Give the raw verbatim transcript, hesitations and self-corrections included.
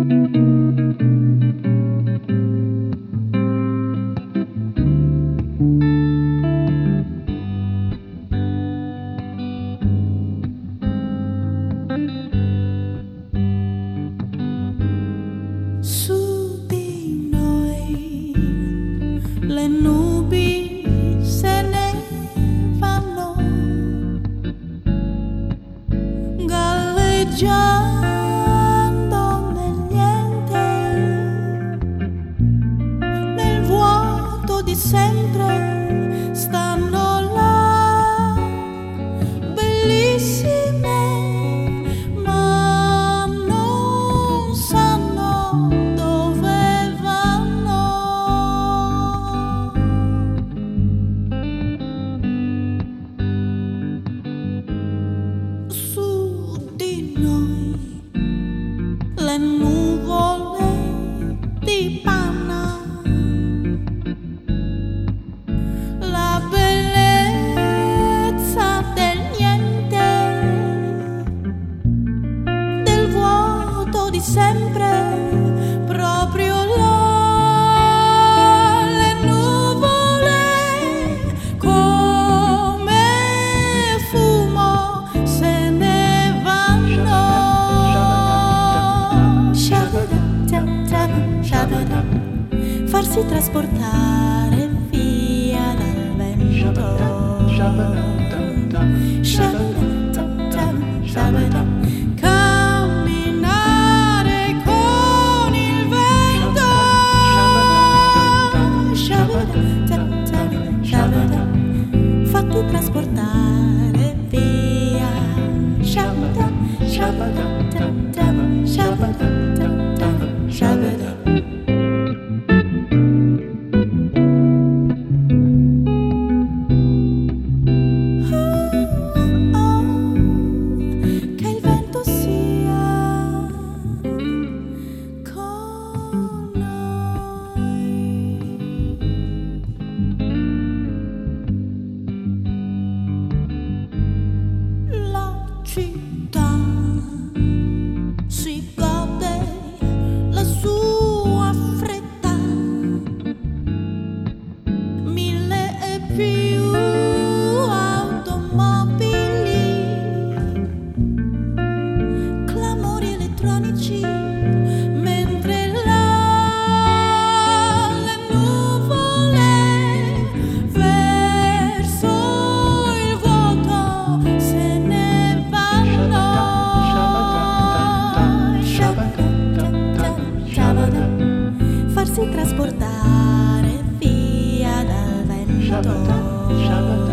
Le nubi se ne vanno galleggiando nel niente, nel vuoto di sempre stanno là, bellissime, ma non sanno dove vanno. Le nuvole di panna, la bellezza del niente, del vuoto di sempre, proprio là. Le nuvole come fumo se ne vanno, farsi trasportare via dal vento, camminare con il vento, fatti trasportare via, shabada, shabada, shabada, shabada. Città si gode la sua fretta, mille e più automobili, clamori elettronici, mentre là le nuvole verso il vuoto se ne farsi trasportare via dal vento.